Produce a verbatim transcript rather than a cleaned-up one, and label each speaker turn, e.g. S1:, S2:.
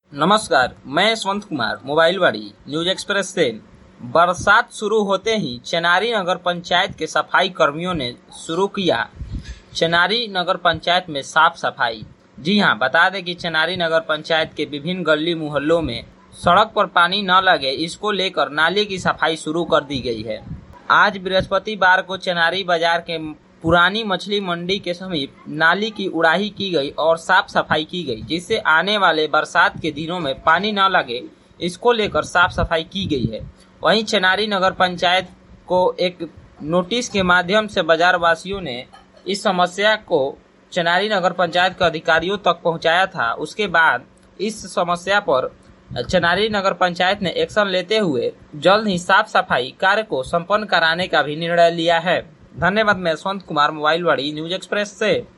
S1: नमस्कार, मैं यशवंत कुमार मोबाइलवाड़ी न्यूज एक्सप्रेस से। बरसात शुरू होते ही चेनारी नगर पंचायत के सफाई कर्मियों ने शुरू किया चेनारी नगर पंचायत में साफ सफाई। जी हां, बता दें कि चेनारी नगर पंचायत के विभिन्न गली मोहल्लों में सड़क पर पानी न लगे, इसको लेकर नाली की सफाई शुरू कर दी गई है। आज बृहस्पतिवार को चेनारी बाजार के पुरानी मछली मंडी के समीप नाली की उड़ाही की गई और साफ सफाई की गई, जिससे आने वाले बरसात के दिनों में पानी न लगे, इसको लेकर साफ सफाई की गई है। वहीं चेनारी नगर पंचायत को एक नोटिस के माध्यम से बाजार वासियों ने इस समस्या को चेनारी नगर पंचायत के अधिकारियों तक पहुंचाया था। उसके बाद इस समस्या पर चेनारी नगर पंचायत ने एक्शन लेते हुए जल्द ही साफ सफाई कार्य को संपन्न कराने का भी निर्णय लिया है। धन्यवाद। मैं यशवंत कुमार मोबाइलवाड़ी न्यूज एक्सप्रेस से।